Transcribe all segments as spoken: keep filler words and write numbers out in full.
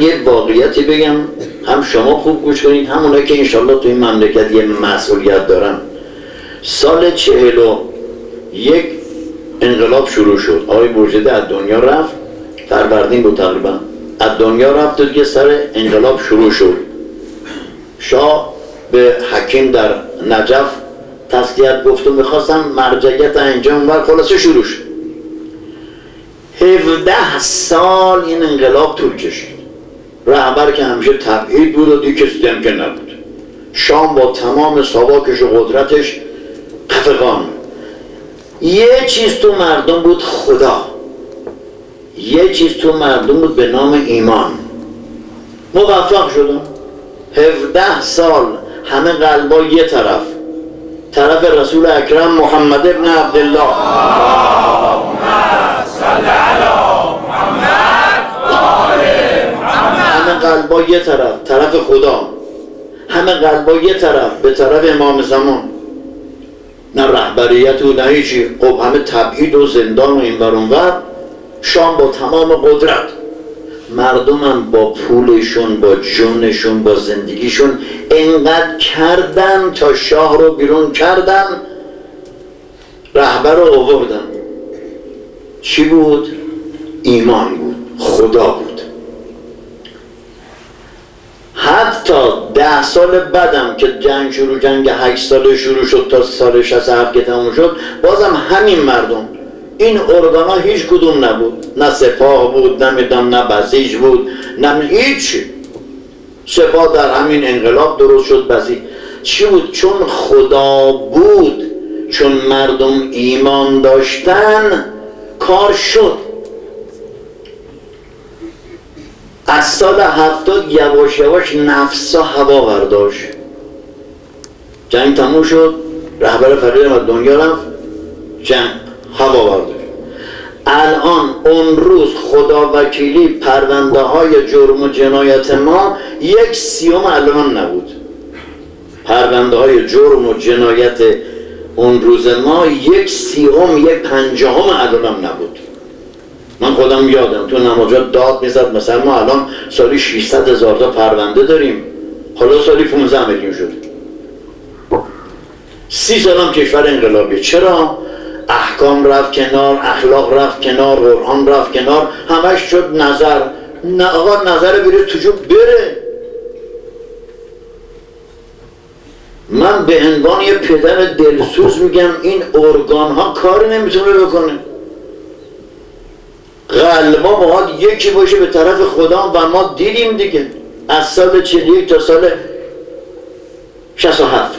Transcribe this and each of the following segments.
من یه واقعیتی بگم، هم شما خوب گوش کنید، هم اونایی که انشالله تو این مملکت یه مسئولیت دارن. سال چهل و یک انقلاب شروع شد. آقای بورژده از دنیا رفت، فروردین بود تقریبا، از دنیا رفت و دیگه سر انقلاب شروع شد. شاه به حکیم در نجف تسلیت گفت و میخواستم مرجعیت انجام بر، خلاصه شروع شد. هفده سال این انقلاب طول کشید. رهبر که همیشه تبعید بود و دیگه کسی که نبود. شام با تمام ساواکش و قدرتش قفقان. یه چیز تو مردم بود، خدا. یه چیز تو مردم بود به نام ایمان. موفق شدن. هفده سال همه قلبا یه طرف، طرف رسول اکرم محمد ابن عبدالله. اللهم صل علی محمد و آل محمد. همه قلبا یه طرف، طرف خدا. همه قلبا یه طرف، به طرف امام زمان. نه رهبریت و نه هیچی. خب همه تبعید و زندان و این ور اون ور. شام با تمام قدرت. مردمم با پولشون، با جونشون، با زندگیشون انقدر کردن تا شاه رو بیرون کردن، رهبر رو آوردن. چی بود؟ ایمان بود، خدا بود. حتی ده سال بعدم که جنگ شروع، جنگ هشت ساله شروع شد تا سال شصت و هفت که تموم شد، بازم همین مردم، این ارگان ها هیچ کدوم نبود. نه سپاه بود، نمیدونم، نه بسیج بود، نه هیچ. سپاه در همین انقلاب درست شد. بسیج چی بود؟ چون خدا بود، چون مردم ایمان داشتن، کار شد. از سال هفتاد یواش یواش نفسا هوا برداشت. جنگ تموم شد، رهبر فقید از دنیا رفت، جنگ هوا برداشت. الان اون روز خدا وکیلی پرونده های جرم و جنایت ما یک سیوم الان نبود. پرونده های جرم و جنایت اون روز ما یک سیوم، یک پنجاهم الان نبود. من خودم یادم تو نماجات داد میزد، مثلا ما الان سالی ششصد هزار تا پرونده داریم، حالا سالی پانزده میلیون شد. سی سال هم کشور انقلابی. چرا؟ احکام رفت کنار، اخلاق رفت کنار، قرآن رفت کنار، همش شد نظر. نه آقا نظر بره تو جو بره. من به عنوان یه پدر دلسوز میگم این ارگان ها کاری نمیتونه بکنه. قلبا باید یکی باشه به طرف خدا و ما دیدیم دیگه از سال چهل و یک تا سال شصت و هفت.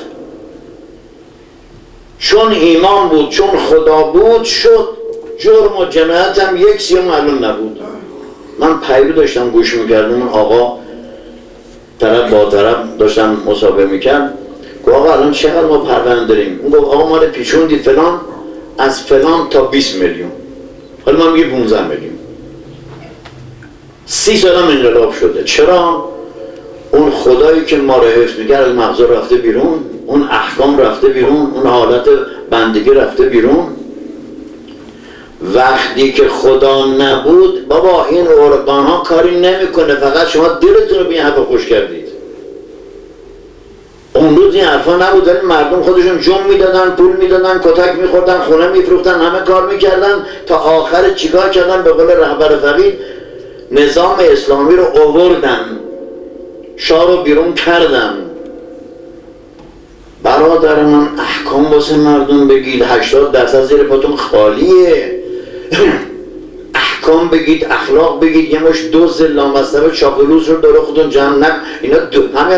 چون ایمان بود، چون خدا بود، شد. جرم و جنایت هم یک سیوم الان نبود. من پیرو داشتم گوش میکردم، اون آقا طرف با طرف داشتم مسابقه میکرد. گفت آقا الان چقدر ما پرونده داریم؟ اون گفت آقا ما رو پیچوندی فلان، از فلان تا بیست میلیون، حالا ما میگه پانزده میلیون. سی سال هم انقلاب شده. چرا؟ اون خدایی که ما رو حفظ میکرد از مغزا رفته بیرون، اون احکام رفته بیرون، اون حالت بندگی رفته بیرون. وقتی که خدا نبود بابا این ارگان ها کاری نمیکنه، فقط شما دلتون رو به این حرف خوش کردید. اون روز این حرفا نبود، ولی مردم خودشون جون میدادن، پول میدادن، کتک میخوردن، خونه میفروختن، همه کار میکردن تا آخر چیکار کردن؟ به قول رهبر فقید نظام اسلامی رو آوردن، شاه رو بیرون کردن. برادر من احکام واسه مردم بگید، هشتاد درصد زیر پاتون خالیه. احکام بگید، اخلاق بگید، یه مش دوز لامصب چاپلوز رو داره خودتون جمع نکن. اینا دو همه